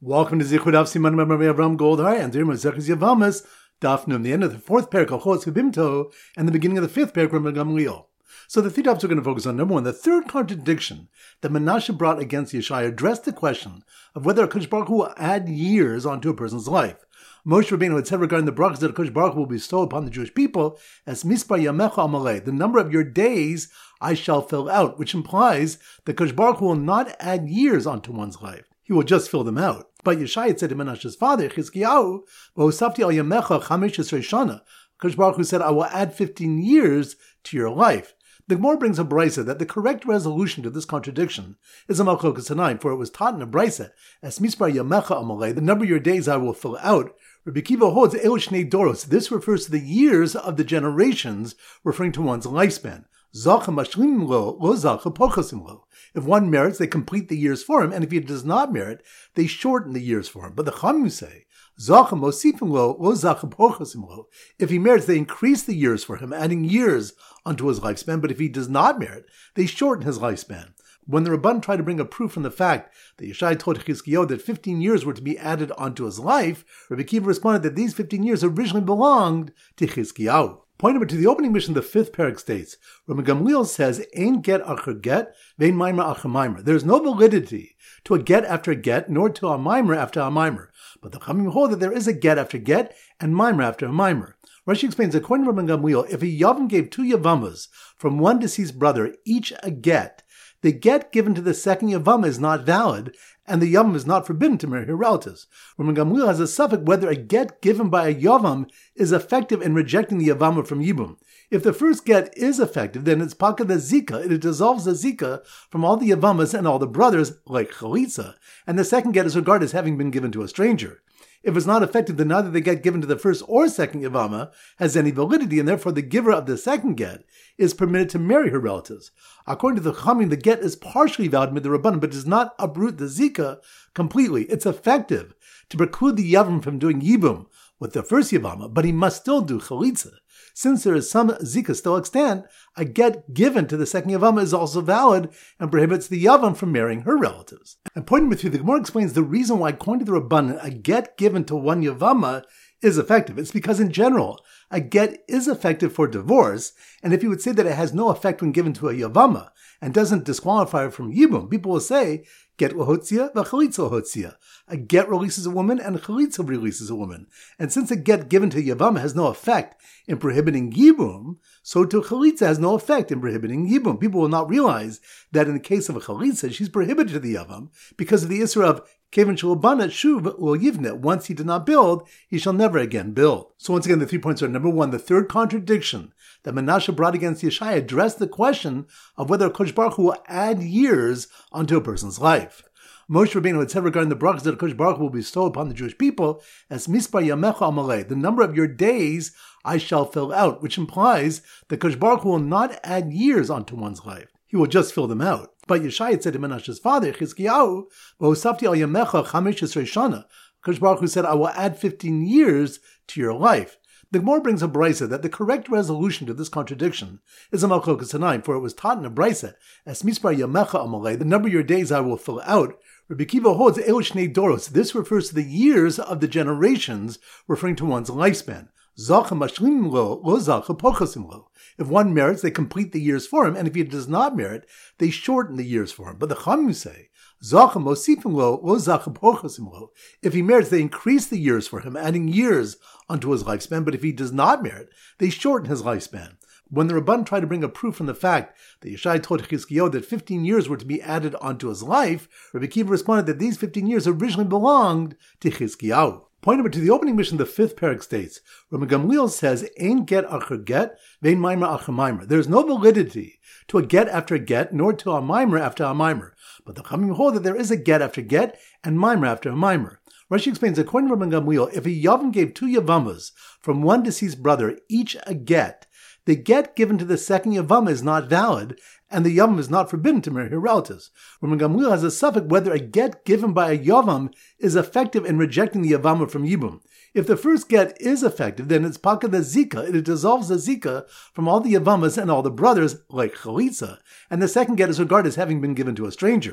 Welcome to Zichud Av Siman Avram Goldhar and Zirma Zechus Yavamas, Daf Num, the end of the fourth parak of Chos V'Bimto, and the beginning of the fifth parak of Gamliel. So the three topics we're going to focus on. Number one, the third contradiction that Menashe brought against Yeshai addressed the question of whether HaKadosh Baruch Hu will add years onto a person's life. Moshe Rabbeinu had said regarding the brachas that HaKadosh Baruch Hu will bestow upon the Jewish people as Mispar Yamecha Amalei, the number of your days I shall fill out, which implies that HaKadosh Baruch Hu will not add years onto one's life. He will just fill them out. But Yeshai had said to Menashe's father, Chizkiyahu, V'hosafti al yamecha chamesh esrei shana. HaKadosh Baruch Hu said, I will add 15 years to your life. The Gemara brings a brisa that the correct resolution to this contradiction is a Malchokas Tanaim, for it was taught in a brisa, as Mispar Yamecha Amalei, the number of your days I will fill out. Rabbi Kiva holds El Shnei Doros. This refers to the years of the generations, referring to one's lifespan. Zacha mashlim lo, lo zacha pochasim lo. If one merits, they complete the years for him, and if he does not merit, they shorten the years for him. But the Chachamim say, Zacha mosifim lo, lo zacha pochasim lo. If he merits, they increase the years for him, adding years onto his lifespan. But if he does not merit, they shorten his lifespan. When the Rabban tried to bring a proof from the fact that Yeshai told Chizkiyahu that 15 years were to be added onto his life, Rabbi Kiva responded that these 15 years originally belonged to Chizkiyahu. Point number two, the opening mission, the fifth parak states, Rabbi Gamliel says, Ein get acher get, vein maimer acher maimer. There is no validity to a get after a get, nor to a maimer after a maimer. But the Chachamim hold that there is a get after get, and maimer after a maimer. Rashi explains, according to Rabbi Gamliel, if a Yavam gave two Yavamas from one deceased brother, each a get, the get given to the second Yavama is not valid, and the Yavam is not forbidden to marry her relatives. Rabbi Gamliel has a suffix whether a get given by a Yavam is effective in rejecting the Yavama from Yibum. If the first get is effective, then it's paka the zika, it dissolves the zika from all the Yavamas and all the brothers, like chalitza, and the second get is regarded as having been given to a stranger. If it's not effective, then neither the get given to the first or second Yavama has any validity, and therefore the giver of the second get is permitted to marry her relatives. According to the Chachamim, the get is partially valid mid the Rabbanan, but does not uproot the Zika completely. It's effective to preclude the Yavam from doing Yibum with the first Yavama, but he must still do Chalitza. Since there is some Zika still extant, a get given to the second Yavama is also valid and prohibits the Yavam from marrying her relatives. And point number three, the Gemara explains the reason why, according to the Rabbanan, a get given to one Yavama is effective. It's because in general, a get is effective for divorce, and if you would say that it has no effect when given to a Yavama and doesn't disqualify her from Yibum, people will say, get lahotzia, v'chalitza lahotzia. A get releases a woman and a chalitza releases a woman. And since a get given to Yavama has no effect in prohibiting Yibum, so to chalitza has no effect in prohibiting Yibum. People will not realize that in the case of a chalitza, she's prohibited to the Yavam because of the issur of Kevin Shalabana Shuv will Yivnet. Once he did not build, he shall never again build. So once again, the 3 points are: number one, the third contradiction that Menashe brought against Yeshai addressed the question of whether HaKadosh Baruch Hu will add years onto a person's life. Moshe Rabbeinu had said regarding the brachas that HaKadosh Baruch Hu will bestow upon the Jewish people as Mispar Yamecha Amalei, the number of your days I shall fill out, which implies that HaKadosh Baruch Hu will not add years onto one's life. He will just fill them out. But Yeshai had said to Menashe's father, Chizkiyahu, V'hosafti al yamecha chamesh esrei shana. HaKadosh Baruch Hu said, I will add 15 years to your life. The Gemara brings a brisa that the correct resolution to this contradiction is a Malchokas Tanaim, for it was taught in a brisa, as Mispar Yamecha Amalei, the number of your days I will fill out. Rabbi Kiva holds El Shnei Doros. This refers to the years of the generations, referring to one's lifespan. Zacha mashlim lo, lo zacha pochasim lo. If one merits, they complete the years for him, and if he does not merit, they shorten the years for him. But the Chachamim say, Zacha mosifim lo, lo zacha pochasim lo. If he merits, they increase the years for him, adding years onto his lifespan. But if he does not merit, they shorten his lifespan. When the Rabban tried to bring a proof from the fact that Yeshai told Chizkiyahu that 15 years were to be added onto his life, Rabbi Kiva responded that these 15 years originally belonged to Chizkiyahu. Point number two, the opening mission, the fifth parak states, Rabbi Gamliel says, Ein get acher get, vein maimer acher maimer. There is no validity to a get after a get, nor to a maimer after a maimer. But the Chachamim hold that there is a get after get, and maimer after a maimer. Rashi explains, according to Rabbi Gamliel, if a Yavam gave two Yavamas from one deceased brother, each a get, the get given to the second Yavama is not valid, and the Yavam is not forbidden to marry her relatives. Rabbi Gamliel has a suffix whether a get given by a Yavam is effective in rejecting the Yavama from Yibum. If the first get is effective, then it's paka the zika, it dissolves the zika from all the Yavamas and all the brothers, like chalitza, and the second get is regarded as having been given to a stranger.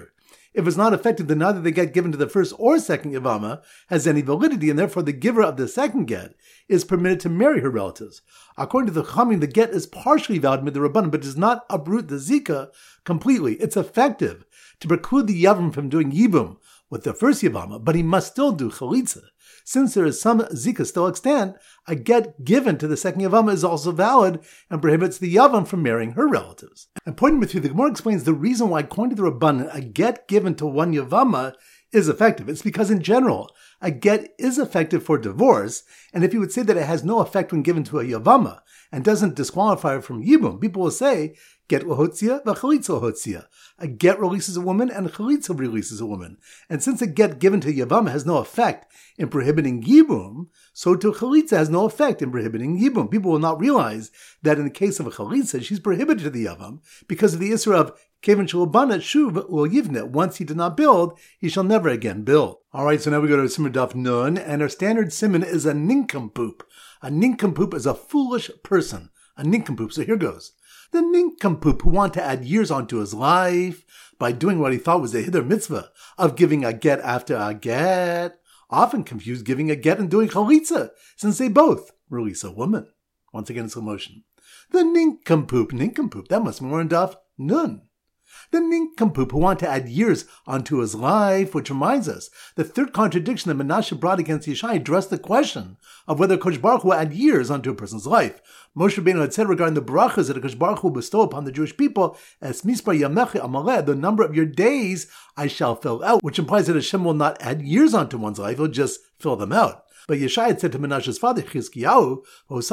If it's not effective, then neither the get given to the first or second Yavama has any validity, and therefore the giver of the second get is permitted to marry her relatives. According to the Chachamim, the get is partially valid mid-rabbanan, but does not uproot the Zika completely. It's effective to preclude the Yavam from doing Yibum with the first Yavama, but he must still do Chalitza. Since there is some Zika still extant, a get given to the second Yavama is also valid and prohibits the Yavam from marrying her relatives. And point number 3, the Gemara explains the reason why, according to the Rabbanan, a get given to one Yavama is effective. It's because in general, a get is effective for divorce, and if you would say that it has no effect when given to a Yavama and doesn't disqualify her from Yibum, people will say, get lahotzia, v'chalitza lahotzia. A get releases a woman and a chalitza releases a woman. And since a get given to Yavama has no effect in prohibiting Yibum, so to chalitza has no effect in prohibiting Yibum. People will not realize that in the case of a chalitza, she's prohibited to the Yavam because of the issur of Kevan shalabana shuv lo yivnet. Once he did not build, he shall never again build. All right, so now we go to Simon Daf Nun, and our standard simon is a nincompoop. A nincompoop is a foolish person. A nincompoop. So here goes. The nincompoop who want to add years onto his life by doing what he thought was a hither mitzvah of giving a get after a get, often confuse giving a get and doing chalitza, since they both release a woman. Once again in slow motion. The nincompoop, that must be more in Daf Nun. The nincompoop who want to add years onto his life, which reminds us, the third contradiction that Menashe brought against Yishai addressed the question of whether Kosh Baruch Hu will add years onto a person's life. Moshe Rabbeinu had said regarding the brachas that Kosh Baruch Hu will bestow upon the Jewish people, as mispar yamechi amaleh, the number of your days I shall fill out, which implies that Hashem will not add years onto one's life, he'll just fill them out. But Yeshai had said to Menashe's father, Chizkiyahu,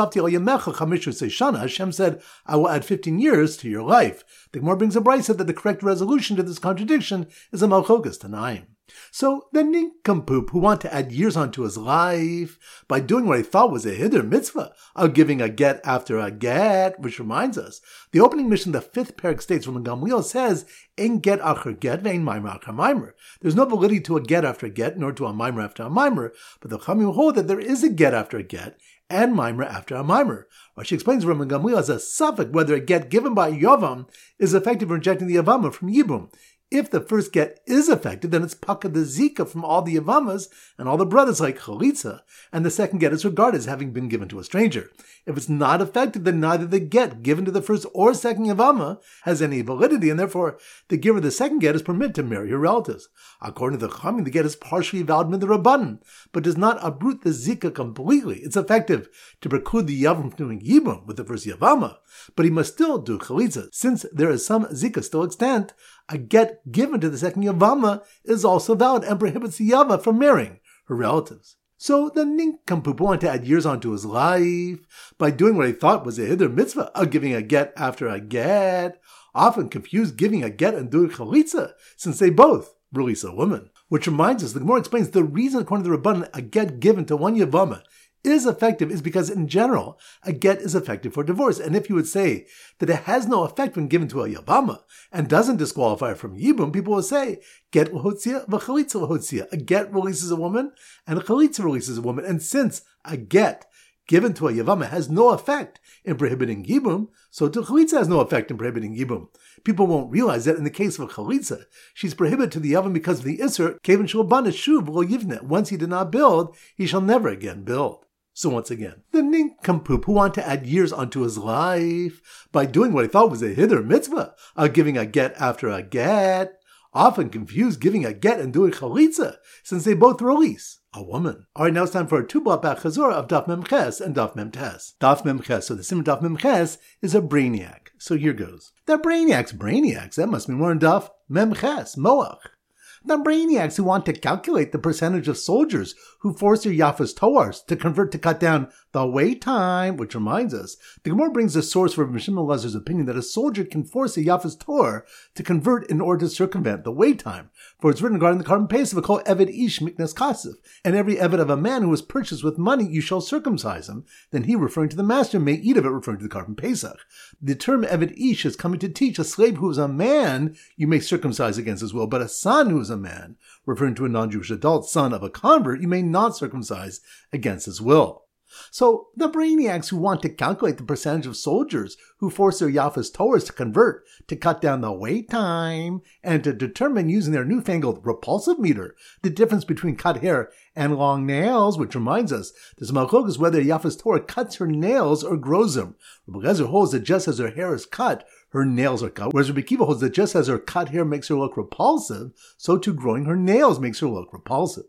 Hashem said, I will add 15 years to your life. The Gemara brings a brayso that the correct resolution to this contradiction is a malchokas tanaim. So the nincompoop who want to add years onto his life by doing what he thought was a hiddur mitzvah of giving a get after a get, which reminds us, the opening mission, the 5th parak states from Gamliel says, "Ein get acher get, ve'ein maimer acher maimer." There's no validity to a get after a get, nor to a maimer after a maimer, but the Chachamim hold that there is a get after a get and maimer after a maimer. She explains Rabban Gamliel as a suffix whether a get given by Yavam is effective in rejecting the Yavama from Yibum. If the first get is effective, then it's paka the zika from all the Yavamas and all the brothers like Chalitza, and the second get is regarded as having been given to a stranger. If it's not effective, then neither the get given to the first or second Yavama has any validity, and therefore the giver of the second get is permitted to marry her relatives. According to the Chachamim, the get is partially valid with the Rabbanan, but does not uproot the zika completely. It's effective to preclude the Yavam from doing Yibum with the first Yavama, but he must still do Chalitza. Since there is some zika still extant, a get given to the second Yavama is also valid and prohibits the Yava from marrying her relatives. So the nincompoop wanted to add years onto his life by doing what he thought was a hiddur mitzvah of giving a get after a get, often confused giving a get and doing chalitza, since they both release a woman. Which reminds us, the Gemara explains the reason according to the Rabbanan a get given to one Yavama is effective is because in general, a get is effective for divorce. And if you would say that it has no effect when given to a Yavama and doesn't disqualify from Yibum, people will say, get lahotzia v'chalitza lahotzia. A get releases a woman and a chalitza releases a woman. And since a get given to a Yavama has no effect in prohibiting Yibum, so to chalitza has no effect in prohibiting Yibum. People won't realize that in the case of a chalitza, she's prohibited to the Yavam because of the issur, kevan shalabana shuv lo yivnet. Once he did not build, he shall never again build. So once again, the nincompoop who want to add years onto his life by doing what he thought was a hiddur mitzvah of giving a get after a get, often confused giving a get and doing chalitza, since they both release a woman. All right, now it's time for a 2-block back chazorah of Daf Mem Ches and Daf Mem Tes. Daf Mem Ches, so the simon Daf Mem Ches is a brainiac. So here goes. The brainiacs, that must be more in Daf Mem Ches, Moach. The brainiacs who want to calculate the percentage of soldiers who force their Yafas Toars to convert to cut down the wait time, which reminds us, the Gemara brings a source for Rabbi Shimon Elazar's opinion that a soldier can force a Yafas Toar to convert in order to circumvent the wait time. For it's written regarding the Karban Pesach, called Eved Ish Miknas Kasif, and every Eved of a man who is purchased with money, you shall circumcise him. Then he, referring to the master, may eat of it, referring to the Karban Pesach. The term Eved Ish is coming to teach a slave who is a man, you may circumcise against his will, but a son who is a man, referring to a non-Jewish adult son of a convert, you may not circumcise against his will. So the brainiacs who want to calculate the percentage of soldiers who force their Yafas Torahs to convert, to cut down the wait time, and to determine using their newfangled repulsive meter the difference between cut hair and long nails, which reminds us, there's a malchok whether Yafas Torah cuts her nails or grows them. Rabbi Eliezer holds that just as her hair is cut, her nails are cut, whereas Rabbi Akiva holds that just as her cut hair makes her look repulsive, so too growing her nails makes her look repulsive.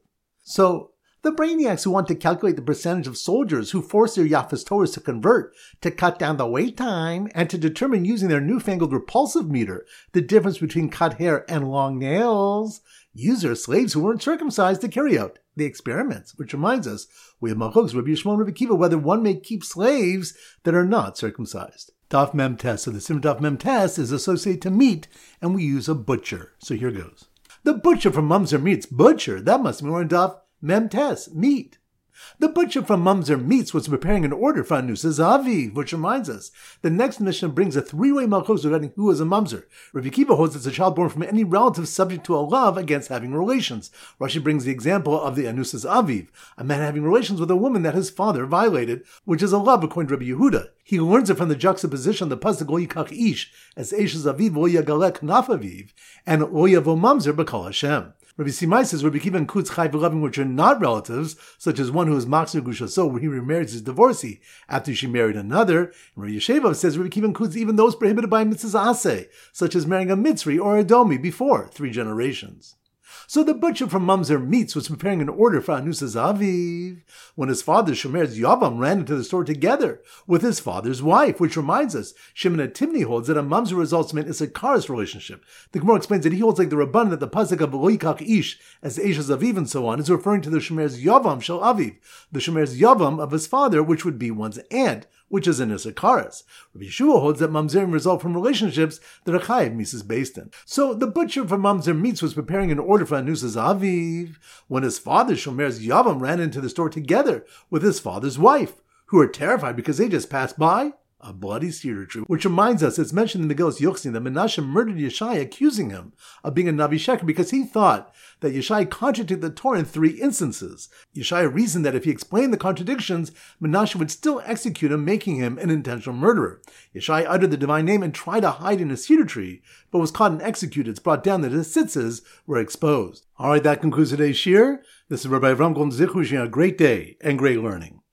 So the brainiacs who want to calculate the percentage of soldiers who force their Yafas Torahs to convert, to cut down the wait time, and to determine using their newfangled repulsive meter the difference between cut hair and long nails, use their slaves who weren't circumcised to carry out the experiments, which reminds us, we have malchokes Rabbi Yishmael and Rabbi Akiva whether one may keep slaves that are not circumcised. Daf Mem Tes. So the sim Daf Mem Tes is associated to meat, and we use a butcher. So here goes. The butcher from Mamzer Meats, butcher, that must be more in Daf Mem Tes, meat. The butcher from Mamzer Meats was preparing an order for Anusas Aviv, which reminds us, the next mission brings a three-way malchus regarding who is a Mamzer. Rabbi Akiva holds it's a child born from any relative subject to a love against having relations. Rashi brings the example of the Anusas Aviv, a man having relations with a woman that his father violated, which is a love according to Rabbi Yehuda. He learns it from the juxtaposition of the pasuk Lo Yikach Ish, as Eishes Aviv Lo Yagalek Knaf Aviv, and Lo Yavo Mamzer B'Kol Hashem. Rabbi Simai says Rabbi Akiva includes chayv v'lavim which are not relatives, such as one who is makzir gushaso, where he remarries his divorcee after she married another. And Rabbi Yesheva says Rabbi Akiva includes even those prohibited by mitzvahs aseh, such as marrying a Mitzri or a Domi before 3 generations. So the butcher from Mamzer Meats was preparing an order for Anusas Aviv when his father Shomer's Yavam ran into the store together with his father's wife, which reminds us, Shimon Timni holds that a Mamzer results in Issachar's relationship. The Gemara explains that he holds like the Rabban that the pasuk of Lo Yikach Ish, as Eishes Aviv and so on, is referring to the Shomer's Yavam Shel Aviv, the Shomer's Yavam of his father, which would be one's aunt, which is an Issachar's. Rabbi Yeshua holds that Mamzerim result from relationships that are chayiv mises based in. So the butcher from Mamzer Meats was preparing an order for Anusas Aviv when his father Shomer's Yavam ran into the store together with his father's wife, who were terrified because they just passed by a bloody cedar tree, which reminds us, it's mentioned in the Megillas Yochsin that Menashe murdered Yeshai, accusing him of being a Navi Sheker because he thought that Yeshai contradicted the Torah in 3 instances. Yeshai reasoned that if he explained the contradictions, Menashe would still execute him, making him an intentional murderer. Yeshai uttered the divine name and tried to hide in a cedar tree, but was caught and executed. It's brought down that his tzitzis were exposed. All right, that concludes today's shir. This is Rabbi Avram Golden Zich wishing you a great day and great learning.